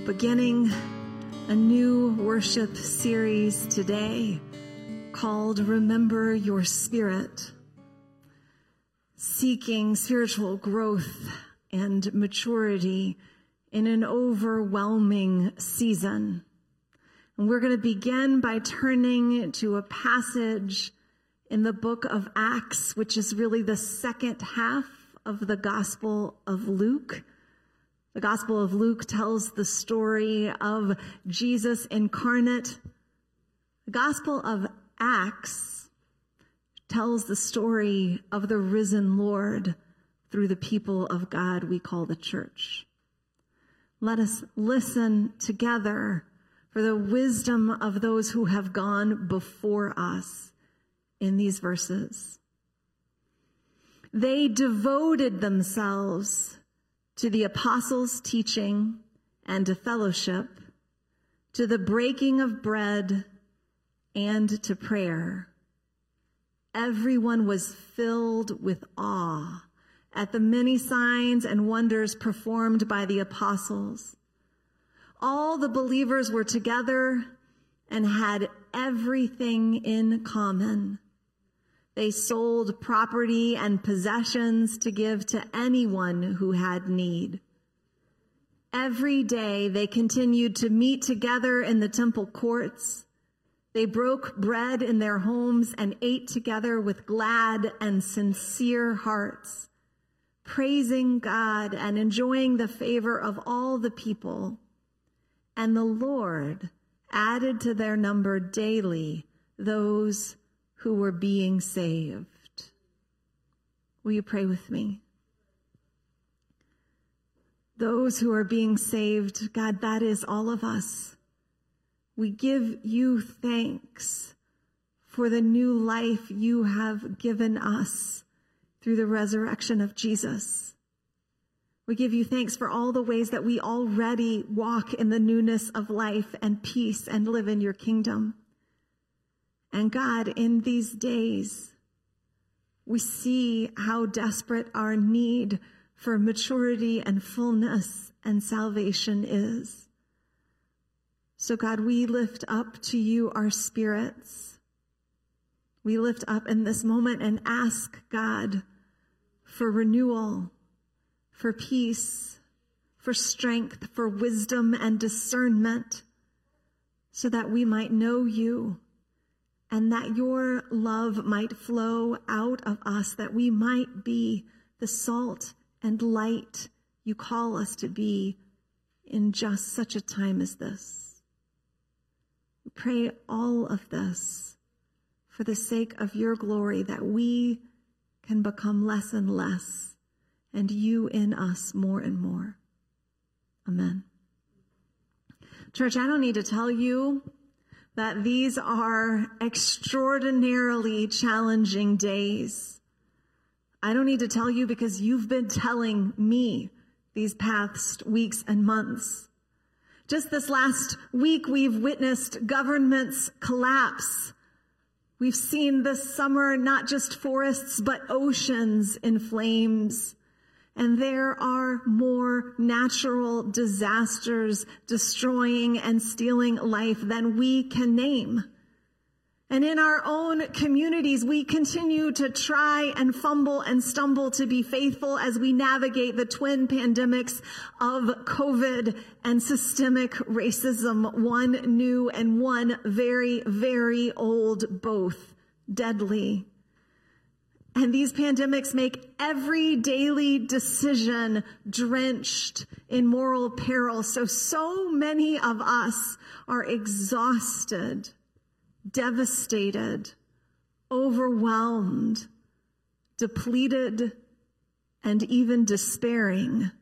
beginning a new worship series today called Remember Your Spirit, seeking spiritual growth and maturity in an overwhelming season. And we're going to begin by turning to a passage in the book of Acts, which is really the second half of the Gospel of Luke. The Gospel of Luke tells the story of Jesus incarnate. The Gospel of Acts tells the story of the risen Lord through the people of God we call the church. Let us listen together for the wisdom of those who have gone before us in these verses. They devoted themselves to the apostles' teaching and to fellowship, to the breaking of bread and to prayer. Everyone was filled with awe at the many signs and wonders performed by the apostles. All the believers were together and had everything in common. They sold property and possessions to give to anyone who had need. Every day they continued to meet together in the temple courts. They broke bread in their homes and ate together with glad and sincere hearts, praising God and enjoying the favor of all the people. And the Lord added to their number daily those who were being saved. Will you pray with me? Those who are being saved, God, that is all of us. We give you thanks for the new life you have given us through the resurrection of Jesus. We give you thanks for all the ways that we already walk in the newness of life and peace and live in your kingdom. And God, in these days, we see how desperate our need for maturity and fullness and salvation is. So God, we lift up to you our spirits. We lift up in this moment and ask God for renewal, for peace, for strength, for wisdom and discernment, so that we might know you and that your love might flow out of us, that we might be the salt and light you call us to be in just such a time as this. We pray all of this for the sake of your glory, that we can become less and less, and you in us more and more. Amen. Church, I don't need to tell you that these are extraordinarily challenging days. I don't need to tell you because you've been telling me these past weeks and months. Just this last week, we've witnessed governments collapse. We've seen this summer not just forests, but oceans in flames. And there are more natural disasters destroying and stealing life than we can name. And in our own communities, we continue to try and fumble and stumble to be faithful as we navigate the twin pandemics of COVID and systemic racism, one new and one very, very old, both deadly. And these pandemics make every daily decision drenched in moral peril. So many of us are exhausted, devastated, overwhelmed, depleted, and even despairing.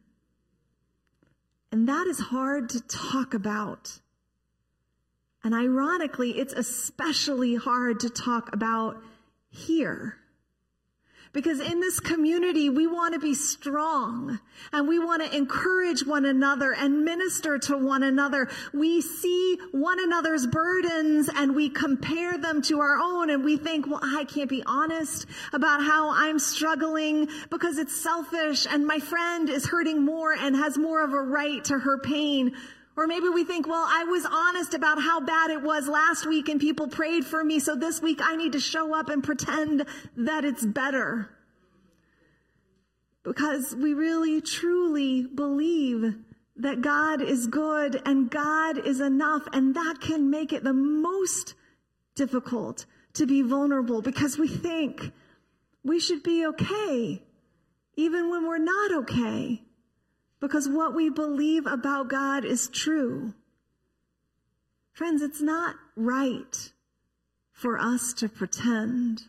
And that is hard to talk about. And ironically, it's especially hard to talk about here. Because in this community, we want to be strong and we want to encourage one another and minister to one another. We see one another's burdens and we compare them to our own, and we think, well, I can't be honest about how I'm struggling because it's selfish and my friend is hurting more and has more of a right to her pain. Or maybe we think, well, I was honest about how bad it was last week and people prayed for me, so this week I need to show up and pretend that it's better. Because we really, truly believe that God is good and God is enough, and that can make it the most difficult to be vulnerable because we think we should be okay, even when we're not okay, because what we believe about God is true. Friends, it's not right for us to pretend.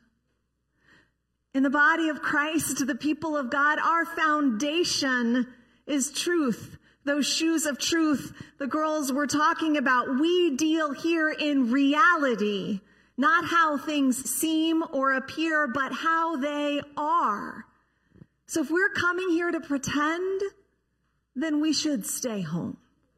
In the body of Christ, the people of God, our foundation is truth. Those shoes of truth the girls were talking about, we deal here in reality, not how things seem or appear, but how they are. So if we're coming here to pretend, then we should stay home.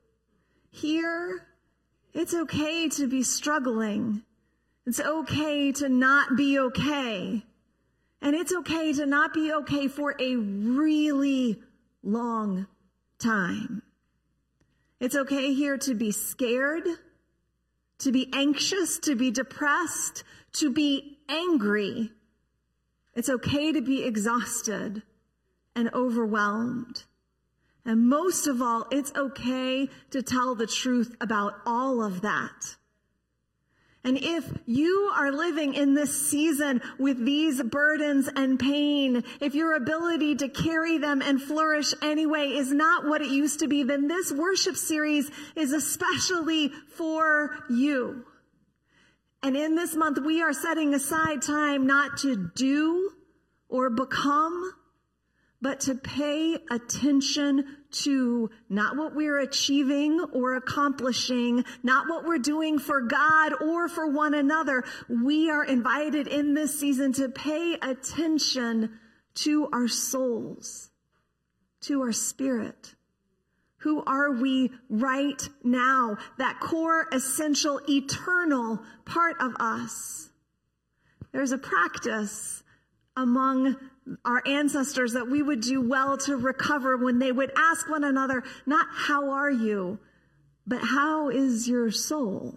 Here, it's okay to be struggling. It's okay to not be okay. And it's okay to not be okay for a really long time. It's okay here to be scared, to be anxious, to be depressed, to be angry. It's okay to be exhausted and overwhelmed. And most of all, it's okay to tell the truth about all of that. And if you are living in this season with these burdens and pain, if your ability to carry them and flourish anyway is not what it used to be, then this worship series is especially for you. And in this month, we are setting aside time not to do or become, but to pay attention to not what we're achieving or accomplishing, not what we're doing for God or for one another. We are invited in this season to pay attention to our souls, to our spirit. Who are we right now? That core, essential, eternal part of us. There's a practice among our ancestors that we would do well to recover when they would ask one another, not how are you, but how is your soul?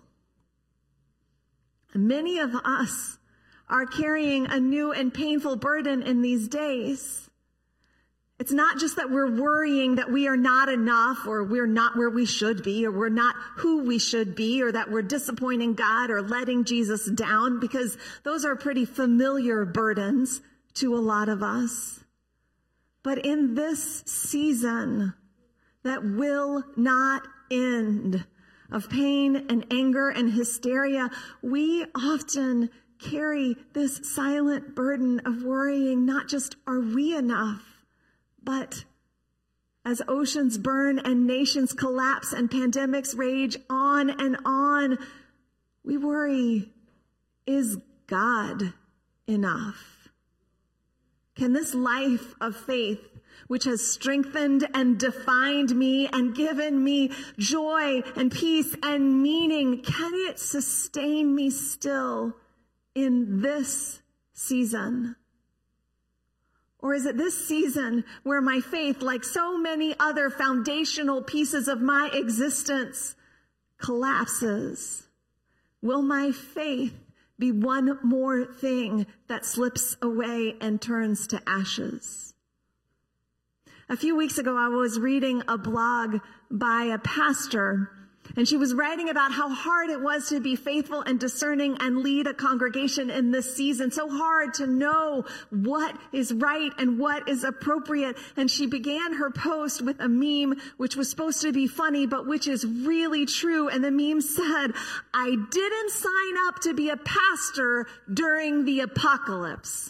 Many of us are carrying a new and painful burden in these days. It's not just that we're worrying that we are not enough, or we're not where we should be, or we're not who we should be, or that we're disappointing God or letting Jesus down, because those are pretty familiar burdens to a lot of us. But in this season that will not end, of pain and anger and hysteria, we often carry this silent burden of worrying, not just are we enough, but as oceans burn and nations collapse and pandemics rage on and on, we worry, is God enough? Can this life of faith, which has strengthened and defined me and given me joy and peace and meaning, can it sustain me still in this season? Or is it this season where my faith, like so many other foundational pieces of my existence, collapses? Will my faith be one more thing that slips away and turns to ashes? A few weeks ago, I was reading a blog by a pastor, and she was writing about how hard it was to be faithful and discerning and lead a congregation in this season. So hard to know what is right and what is appropriate. And she began her post with a meme, which was supposed to be funny, but which is really true. And the meme said, "I didn't sign up to be a pastor during the apocalypse."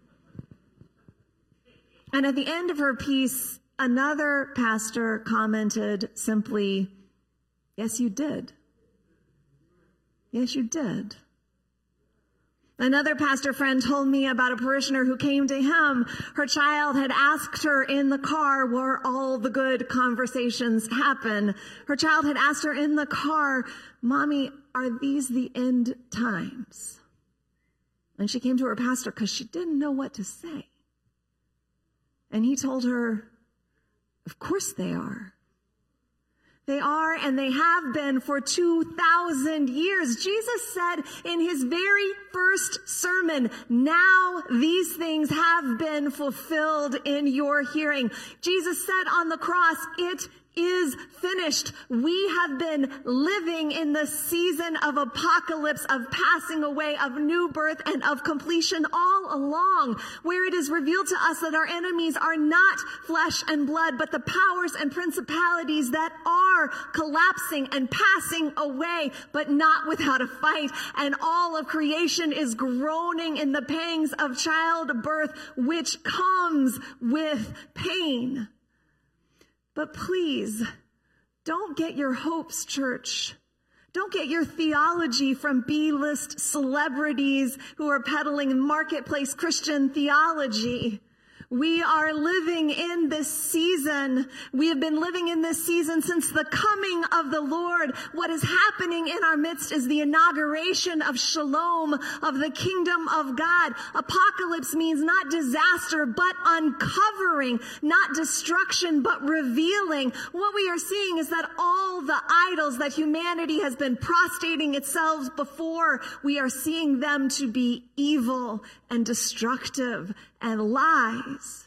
And at the end of her piece, another pastor commented simply, "Yes, you did. Yes, you did." Another pastor friend told me about a parishioner who came to him. Her child had asked her in the car where all the good conversations happen. Her child had asked her in the car, "Mommy, are these the end times?" And she came to her pastor because she didn't know what to say. And he told her, "Of course they are. They are and they have been for 2,000 years. Jesus said in his very first sermon, now these things have been fulfilled in your hearing. Jesus said on the cross, it is finished. We have been living in the season of apocalypse, of passing away, of new birth, and of completion all along, where it is revealed to us that our enemies are not flesh and blood, but the powers and principalities that are collapsing and passing away, but not without a fight. And all of creation is groaning in the pangs of childbirth, which comes with pain. But please, don't get your hopes, church. Don't get your theology from B-list celebrities who are peddling marketplace Christian theology. We are living in this season. We have been living in this season since the coming of the Lord. What is happening in our midst is the inauguration of shalom, of the kingdom of God. Apocalypse means not disaster, but uncovering, not destruction, but revealing. What we are seeing is that all the idols that humanity has been prostrating itself before, we are seeing them to be evil and destructive and lies.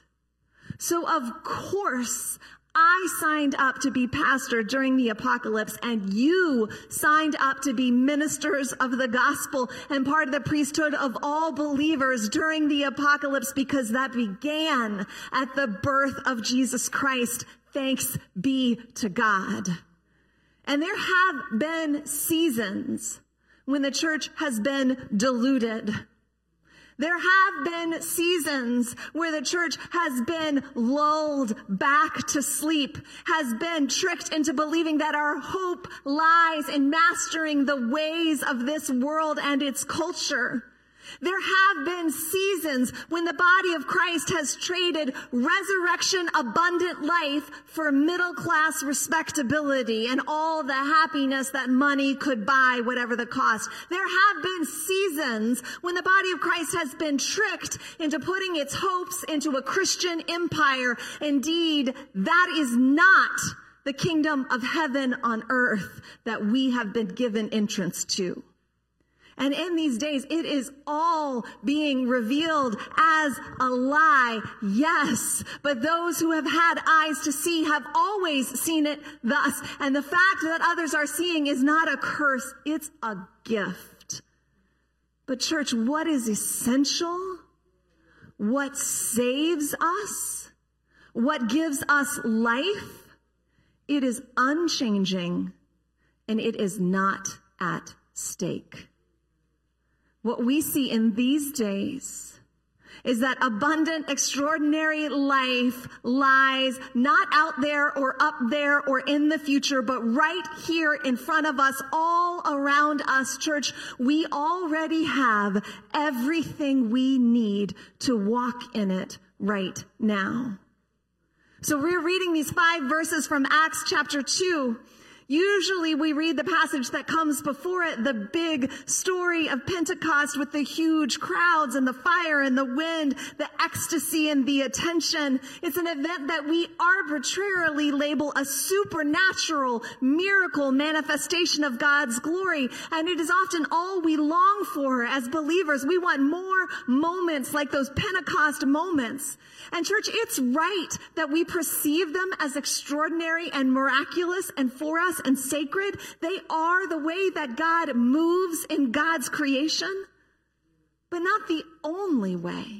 So of course, I signed up to be pastor during the apocalypse, and you signed up to be ministers of the gospel and part of the priesthood of all believers during the apocalypse, because that began at the birth of Jesus Christ. Thanks be to God. And there have been seasons when the church has been deluded. There have been seasons where the church has been lulled back to sleep, has been tricked into believing that our hope lies in mastering the ways of this world and its culture. There have been seasons when the body of Christ has traded resurrection abundant life for middle-class respectability and all the happiness that money could buy, whatever the cost. There have been seasons when the body of Christ has been tricked into putting its hopes into a Christian empire. Indeed, that is not the kingdom of heaven on earth that we have been given entrance to. And in these days, it is all being revealed as a lie, yes. But those who have had eyes to see have always seen it thus. And the fact that others are seeing is not a curse, it's a gift. But church, what is essential? What saves us? What gives us life? It is unchanging, and it is not at stake. What we see in these days is that abundant, extraordinary life lies not out there or up there or in the future, but right here in front of us, all around us, church. We already have everything we need to walk in it right now. So we're reading these 5 verses from Acts chapter 2. Usually we read the passage that comes before it, the big story of Pentecost with the huge crowds and the fire and the wind, the ecstasy and the attention. It's an event that we arbitrarily label a supernatural miracle manifestation of God's glory. And it is often all we long for as believers. We want more moments like those Pentecost moments. And church, it's right that we perceive them as extraordinary and miraculous and for us and sacred. They are the way that God moves in God's creation, but not the only way.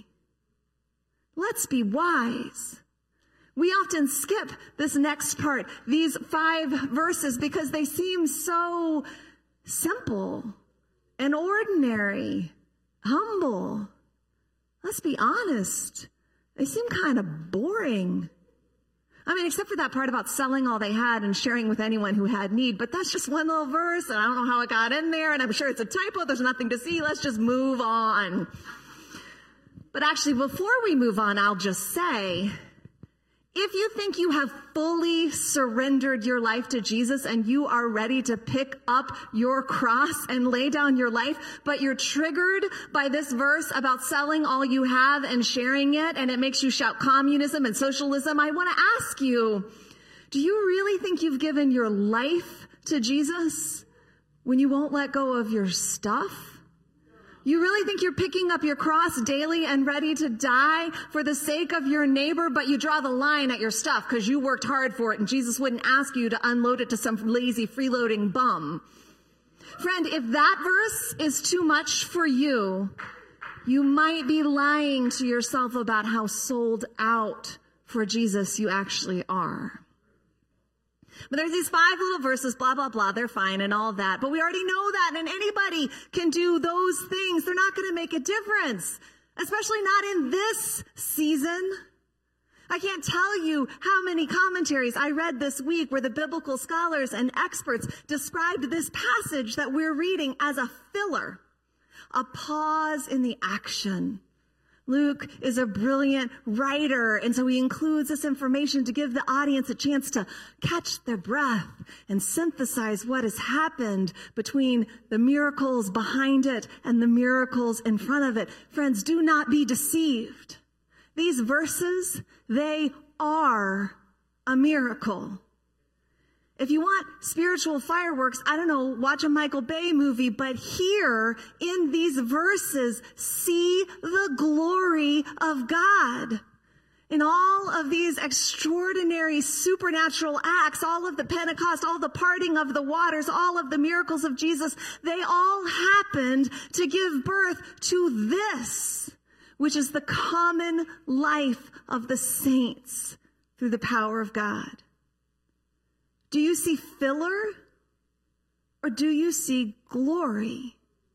Let's be wise. We often skip this next part, these 5 verses, because they seem so simple and ordinary, humble. Let's be honest. They seem kind of boring. I mean, except for that part about selling all they had and sharing with anyone who had need. But that's just one little verse, and I don't know how it got in there, and I'm sure it's a typo. There's nothing to see. Let's just move on. But actually, before we move on, I'll just say, if you think you have fully surrendered your life to Jesus and you are ready to pick up your cross and lay down your life, but you're triggered by this verse about selling all you have and sharing it, and it makes you shout communism and socialism, I want to ask you, Do you really think you've given your life to Jesus when you won't let go of your stuff? You really think you're picking up your cross daily and ready to die for the sake of your neighbor, but you draw the line at your stuff because you worked hard for it and Jesus wouldn't ask you to unload it to some lazy freeloading bum? Friend, if that verse is too much for you, you might be lying to yourself about how sold out for Jesus you actually are. But there's these 5 little verses, blah, blah, blah, they're fine and all that. But we already know that, and anybody can do those things. They're not going to make a difference, especially not in this season. I can't tell you how many commentaries I read this week where the biblical scholars and experts described this passage that we're reading as a filler, a pause in the action. Luke is a brilliant writer, and so he includes this information to give the audience a chance to catch their breath and synthesize what has happened between the miracles behind it and the miracles in front of it. Friends, do not be deceived. These verses, they are a miracle. If you want spiritual fireworks, I don't know, watch a Michael Bay movie, but here in these verses, see the glory of God. In all of these extraordinary supernatural acts, all of the Pentecost, all the parting of the waters, all of the miracles of Jesus, they all happened to give birth to this, which is the common life of the saints through the power of God. Do you see filler or do you see glory?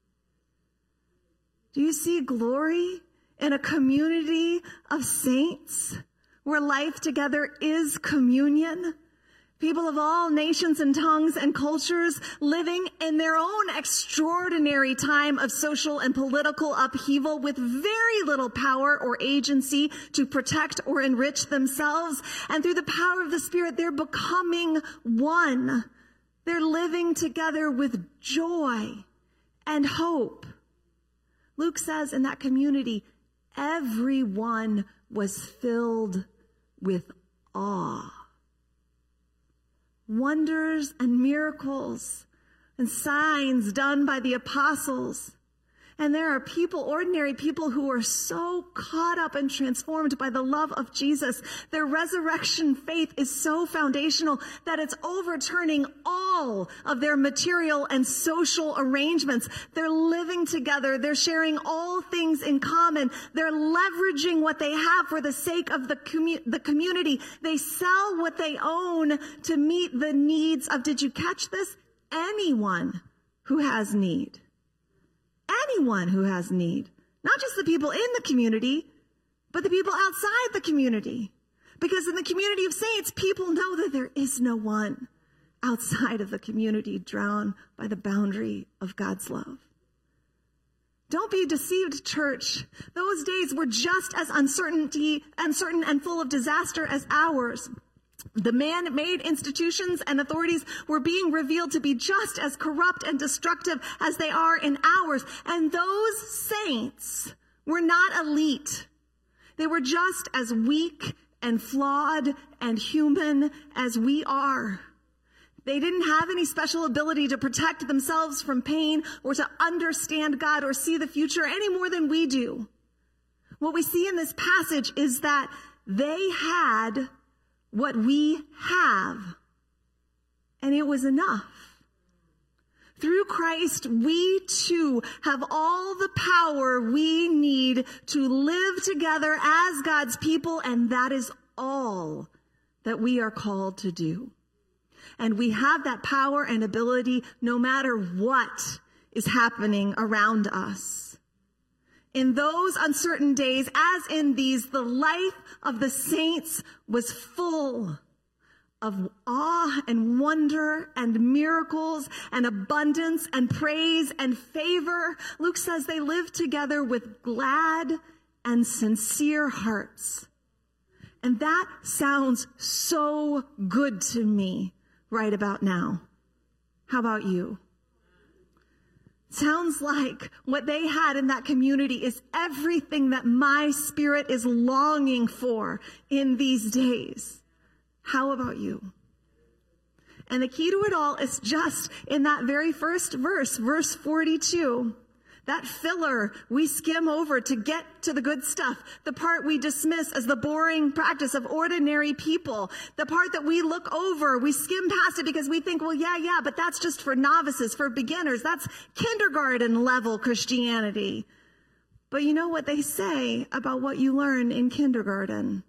Do you see glory in a community of saints where life together is communion? People of all nations and tongues and cultures living in their own extraordinary time of social and political upheaval with very little power or agency to protect or enrich themselves. And through the power of the Spirit, they're becoming one. They're living together with joy and hope. Luke says in that community, everyone was filled with awe. Wonders and miracles and signs done by the apostles. And there are people, ordinary people, who are so caught up and transformed by the love of Jesus. Their resurrection faith is so foundational that it's overturning all of their material and social arrangements. They're living together. They're sharing all things in common. They're leveraging what they have for the sake of the community. They sell what they own to meet the needs of, did you catch this? Anyone who has need. Anyone who has need. Not just the people in the community, but the people outside the community. Because in the community of saints, people know that there is no one outside of the community drowned by the boundary of God's love. Don't be deceived, church. Those days were just as uncertain and full of disaster as ours. The man-made institutions and authorities were being revealed to be just as corrupt and destructive as they are in ours. And those saints were not elite. They were just as weak and flawed and human as we are. They didn't have any special ability to protect themselves from pain or to understand God or see the future any more than we do. What we see in this passage is that they had what we have, and it was enough. Through Christ, we too have all the power we need to live together as God's people, and that is all that we are called to do. And we have that power and ability no matter what is happening around us. In those uncertain days, as in these, the life of the saints was full of awe and wonder and miracles and abundance and praise and favor. Luke says they lived together with glad and sincere hearts. And that sounds so good to me right about now. How about you? Sounds like what they had in that community is everything that my spirit is longing for in these days. How about you? And the key to it all is just in that very first verse, verse 42. That filler we skim over to get to the good stuff. The part we dismiss as the boring practice of ordinary people. The part that we look over, we skim past it because we think, well, yeah, but that's just for novices, for beginners. That's kindergarten level Christianity. But you know what they say about what you learn in kindergarten?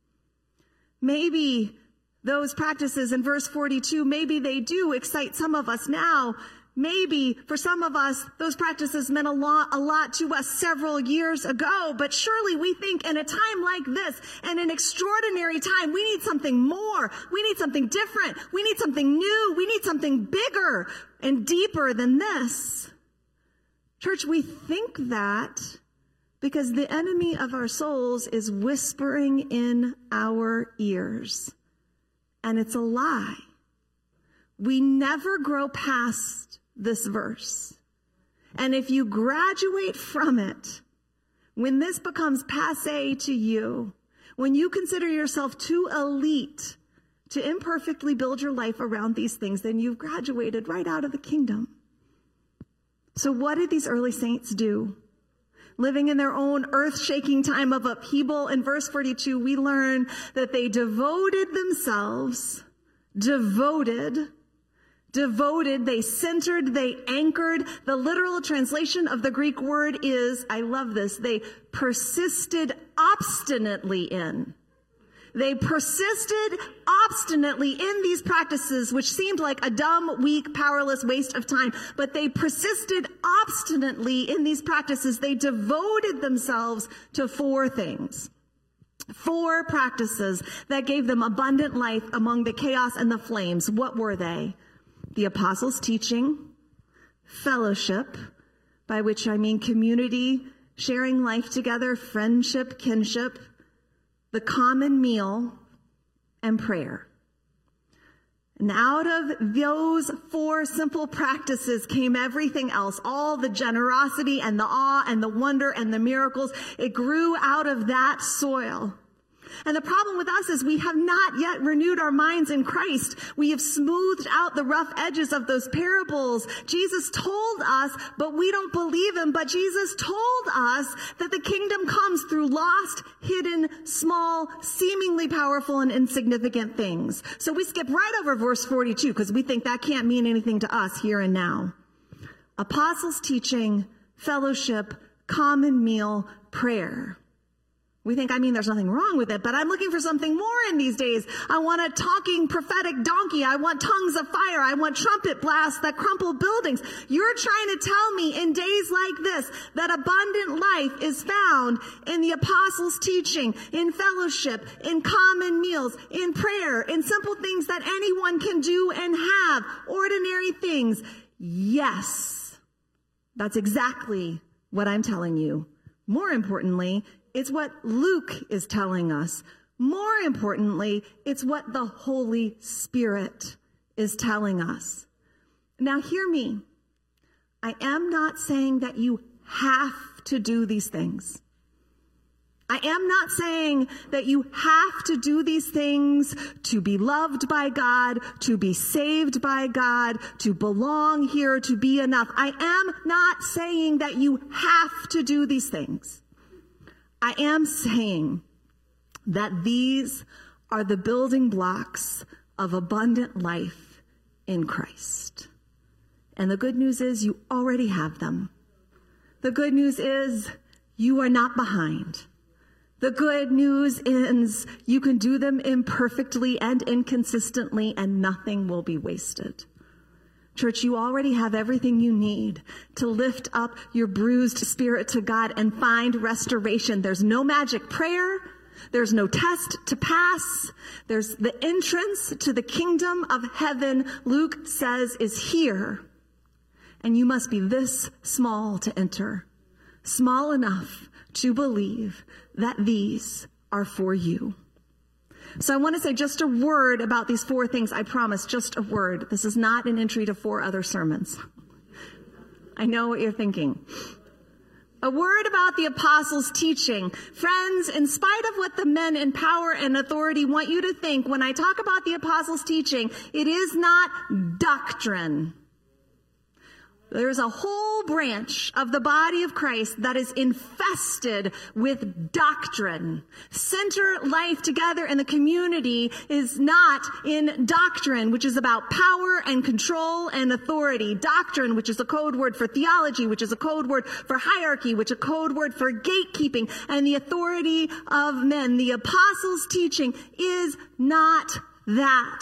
Maybe those practices in verse 42, maybe they do excite some of us now. Maybe for some of us, those practices meant a lot to us several years ago, but surely we think in a time like this, and an extraordinary time, we need something more. We need something different. We need something new. We need something bigger and deeper than this. Church, we think that because the enemy of our souls is whispering in our ears. And it's a lie. We never grow past this verse. And if you graduate from it, when this becomes passé to you, when you consider yourself too elite to imperfectly build your life around these things, then you've graduated right out of the kingdom. So what did these early saints do? Living in their own earth-shaking time of upheaval, in verse 42, we learn that they devoted themselves, they centered, they anchored. The literal translation of the Greek word is, I love this, they persisted obstinately in. They persisted obstinately in these practices, which seemed like a dumb, weak, powerless waste of time. But they persisted obstinately in these practices. They devoted themselves to 4 things. 4 practices that gave them abundant life among the chaos and the flames. What were they? The apostles' teaching, fellowship, by which I mean community, sharing life together, friendship, kinship, the common meal, and prayer. And out of those 4 simple practices came everything else, all the generosity and the awe and the wonder and the miracles. It grew out of that soil. And the problem with us is we have not yet renewed our minds in Christ. We have smoothed out the rough edges of those parables. Jesus told us, but we don't believe him. But Jesus told us that the kingdom comes through lost, hidden, small, seemingly powerful and insignificant things. So we skip right over verse 42 because we think that can't mean anything to us here and now. Apostles' teaching, fellowship, common meal, prayer. We think, there's nothing wrong with it, but I'm looking for something more in these days. I want a talking prophetic donkey. I want tongues of fire. I want trumpet blasts that crumple buildings. You're trying to tell me in days like this that abundant life is found in the apostles' teaching, in fellowship, in common meals, in prayer, in simple things that anyone can do and have, ordinary things. Yes, that's exactly what I'm telling you. More importantly, it's what Luke is telling us. More importantly, it's what the Holy Spirit is telling us. Now hear me. I am not saying that you have to do these things. I am not saying that you have to do these things to be loved by God, to be saved by God, to belong here, to be enough. I am not saying that you have to do these things. I am saying that these are the building blocks of abundant life in Christ. And the good news is you already have them. The good news is you are not behind. The good news is you can do them imperfectly and inconsistently, and nothing will be wasted. Church, you already have everything you need to lift up your bruised spirit to God and find restoration. There's no magic prayer. There's no test to pass. There's the entrance to the kingdom of heaven, Luke says, is here. And you must be this small to enter, small enough to believe that these are for you. So I want to say just a word about these 4 things. I promise, just a word. This is not an entry to 4 other sermons. I know what you're thinking. A word about the apostles' teaching. Friends, in spite of what the men in power and authority want you to think, when I talk about the apostles' teaching, it is not doctrine. There's a whole branch of the body of Christ that is infested with doctrine. Center life together in the community is not in doctrine, which is about power and control and authority. Doctrine, which is a code word for theology, which is a code word for hierarchy, which is a code word for gatekeeping and the authority of men. The apostles' teaching is not that.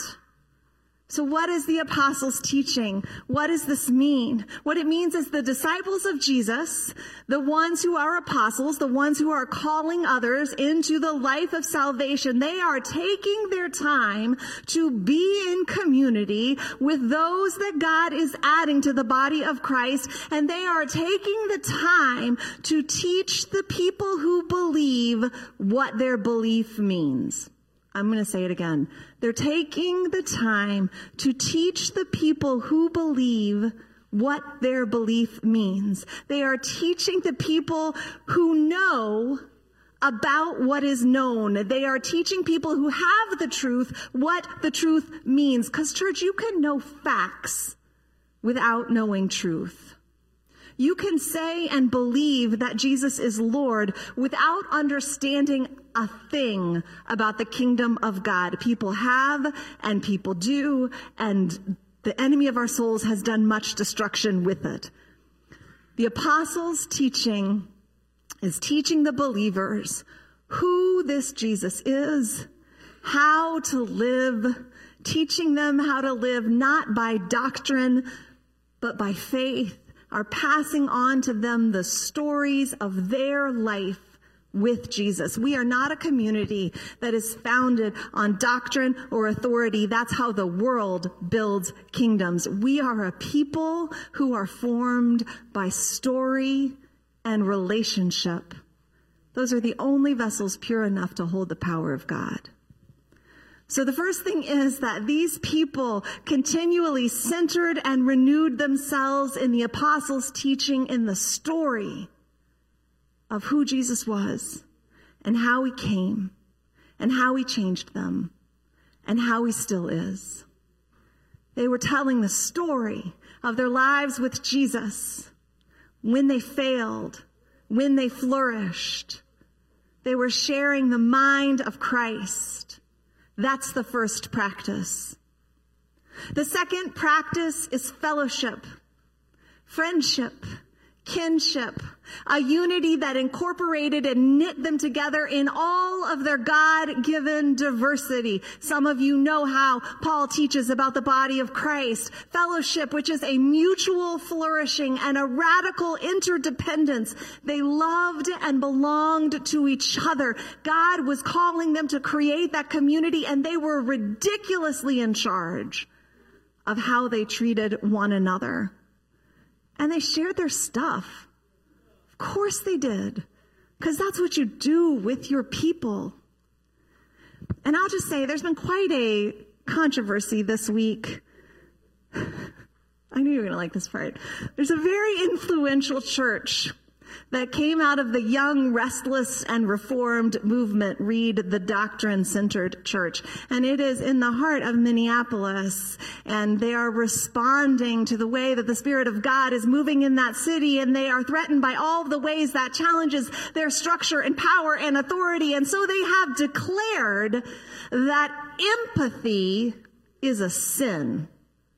So what is the apostles' teaching? What does this mean? What it means is the disciples of Jesus, the ones who are apostles, the ones who are calling others into the life of salvation, they are taking their time to be in community with those that God is adding to the body of Christ, and they are taking the time to teach the people who believe what their belief means. I'm going to say it again. They're taking the time to teach the people who believe what their belief means. They are teaching the people who know about what is known. They are teaching people who have the truth what the truth means. Because, church, you can know facts without knowing truth. You can say and believe that Jesus is Lord without understanding a thing about the kingdom of God. People have and people do, and the enemy of our souls has done much destruction with it. The apostles' teaching is teaching the believers who this Jesus is, how to live, teaching them how to live not by doctrine, but by faith. Are passing on to them the stories of their life with Jesus. We are not a community that is founded on doctrine or authority. That's how the world builds kingdoms. We are a people who are formed by story and relationship. Those are the only vessels pure enough to hold the power of God. So the first thing is that these people continually centered and renewed themselves in the apostles' teaching, in the story of who Jesus was and how he came and how he changed them and how he still is. They were telling the story of their lives with Jesus, when they failed, when they flourished. They were sharing the mind of Christ. That's the first practice. The second practice is fellowship, friendship, kinship, a unity that incorporated and knit them together in all of their God-given diversity. Some of you know how Paul teaches about the body of Christ. Fellowship, which is a mutual flourishing and a radical interdependence. They loved and belonged to each other. God was calling them to create that community, and they were ridiculously in charge of how they treated one another. And they shared their stuff. Of course they did. Because that's what you do with your people. And I'll just say, there's been quite a controversy this week. I knew you were going to like this part. There's a very influential church that came out of the young, restless, and reformed movement, read the Doctrine-Centered Church. And it is in the heart of Minneapolis. And they are responding to the way that the Spirit of God is moving in that city. And they are threatened by all of the ways that challenges their structure and power and authority. And so they have declared that empathy is a sin.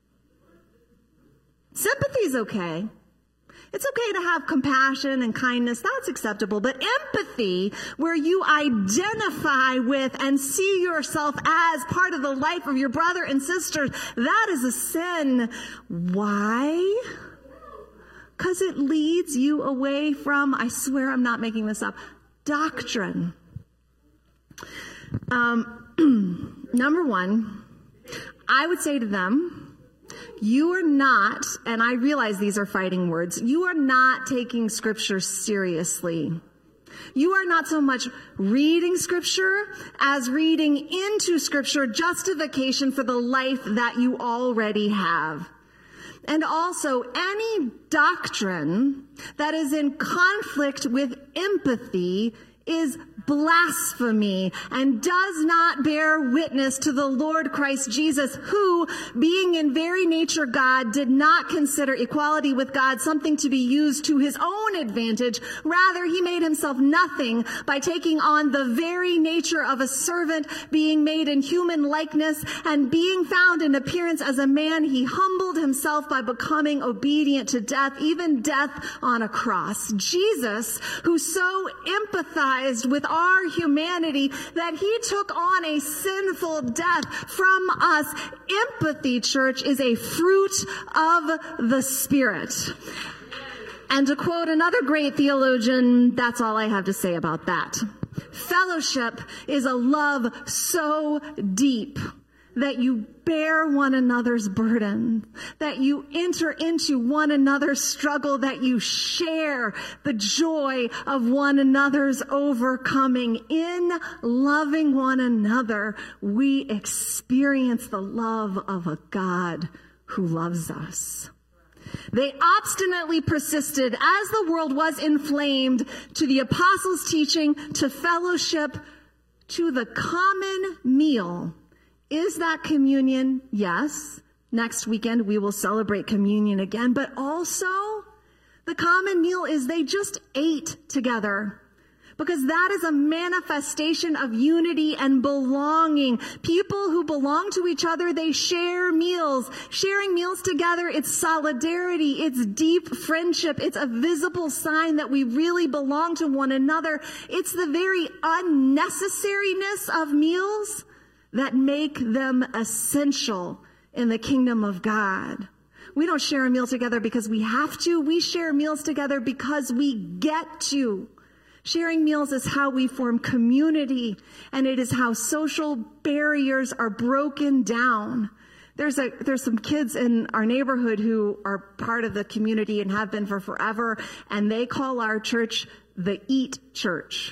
Sympathy is okay. It's okay to have compassion and kindness. That's acceptable. But empathy, where you identify with and see yourself as part of the life of your brother and sister, that is a sin. Why? Because it leads you away from, I swear I'm not making this up, doctrine. Number one, I would say to them, you are not, and I realize these are fighting words, you are not taking Scripture seriously. You are not so much reading Scripture as reading into Scripture justification for the life that you already have. And also, any doctrine that is in conflict with empathy is blasphemy and does not bear witness to the Lord Christ Jesus, who, being in very nature God, did not consider equality with God something to be used to his own advantage. Rather, he made himself nothing by taking on the very nature of a servant, being made in human likeness, and being found in appearance as a man, he humbled himself by becoming obedient to death, even death on a cross. Jesus, who so empathized with our humanity that he took on a sinful death from us. Empathy, church, is a fruit of the Spirit. And to quote another great theologian, that's all I have to say about that. Fellowship is a love so deep that you bear one another's burden, that you enter into one another's struggle, that you share the joy of one another's overcoming. In loving one another, we experience the love of a God who loves us. They obstinately persisted, as the world was inflamed, to the apostles' teaching, to fellowship, to the common meal. Is that communion? Yes. Next weekend we will celebrate communion again. But also, the common meal is they just ate together. Because that is a manifestation of unity and belonging. People who belong to each other, they share meals. Sharing meals together, it's solidarity, it's deep friendship, it's a visible sign that we really belong to one another. It's the very unnecessariness of meals that make them essential in the kingdom of God. We don't share a meal together because we have to. We share meals together because we get to. Sharing meals is how we form community, and it is how social barriers are broken down. There's some kids in our neighborhood who are part of the community and have been for forever, and they call our church the Eat Church.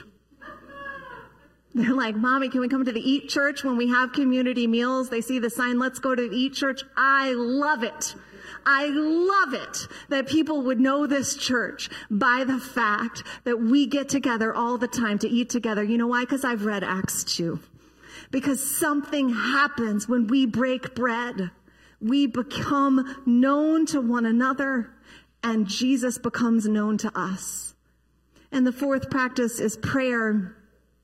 They're like, Mommy, can we come to the Eat Church when we have community meals? They see the sign, let's go to the Eat Church. I love it. I love it that people would know this church by the fact that we get together all the time to eat together. You know why? Because I've read Acts 2. Because something happens when we break bread. We become known to one another, and Jesus becomes known to us. And the fourth practice is prayer.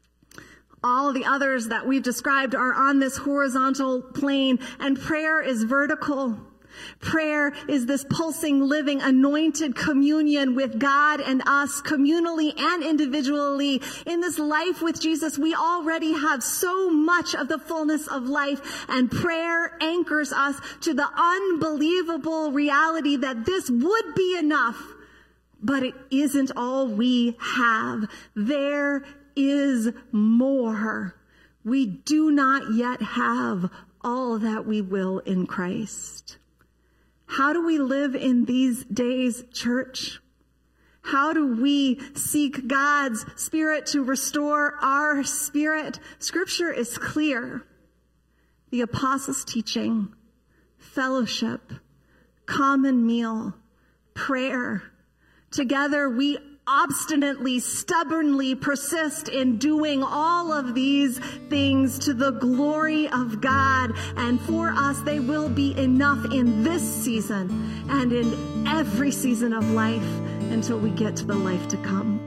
All the others that we've described are on this horizontal plane, and prayer is vertical. Prayer is this pulsing, living, anointed communion with God and us, communally and individually. In this life with Jesus, we already have so much of the fullness of life, and prayer anchors us to the unbelievable reality that this would be enough, but it isn't all we have. There is more. We do not yet have all that we will in Christ. How do we live in these days, church? How do we seek God's Spirit to restore our spirit? Scripture is clear. The apostles' teaching, fellowship, common meal, prayer. Together we obstinately, stubbornly persist in doing all of these things to the glory of God. And for us, they will be enough in this season and in every season of life until we get to the life to come.